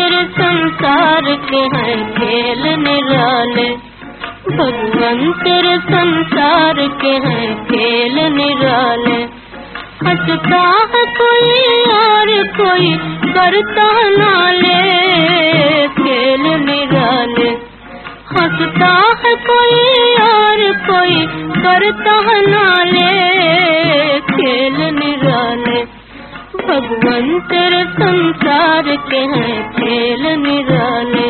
तेरे संसार के हैं खेल निराले, भगवान तेरे संसार के हैं खेल निराले। हंसता है कोई और कोई करता नाले, खेल निराले। हंसता है कोई और कोई करता नाले, खेल निराले। भगवान तेरे संसार के हैं खेल निराले।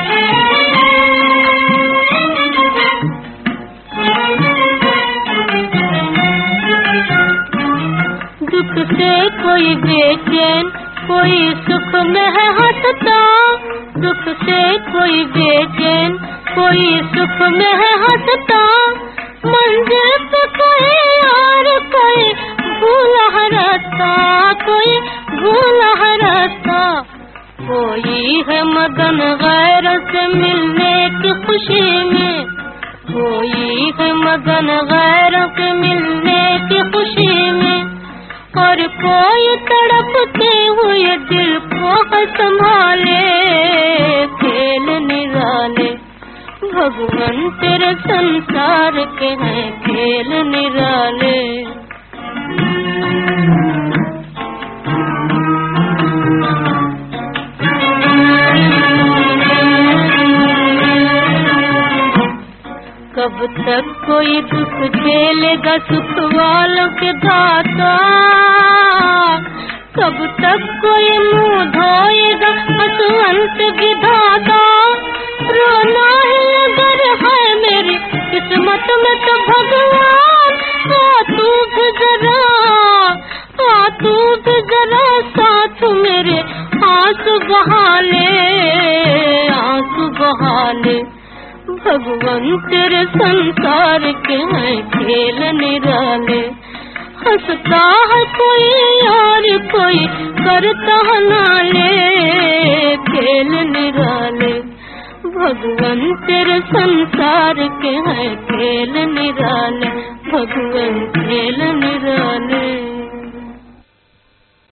दुख से कोई बेचैन कोई सुख में है हंसता, दुख से कोई बेचैन कोई सुख में है हंसता। मंजिल पे कोई और कोई भूला रास्ता, कोई भूला रास्ता। कोई है मगन गैर से मिलने की खुशी में, कोई है मगन गैर से मिलने की खुशी में। और कोई तड़पते हुए दिल को संभाले, खेल निराले। भगवान तेरे संसार के हैं खेल निराले। कब तक कोई दुख झेलेगा सुख वालों के दाता, कब तक कोई मुंह धोएगा हंसवंत विधाता। रोना ही अगर है मेरी किस्मत में तो भगवान, आ तू भी जरा, आ तू भी जरा साथ मेरे आंसू बहा ले, आंसू बहा ले। भगवान तेरे संसार के हैं खेल निराले। हंसता है कोई और कोई करता नाले, खेल निराले। भगवान तेरे संसार के हैं खेल निराले, भगवान खेल निराले।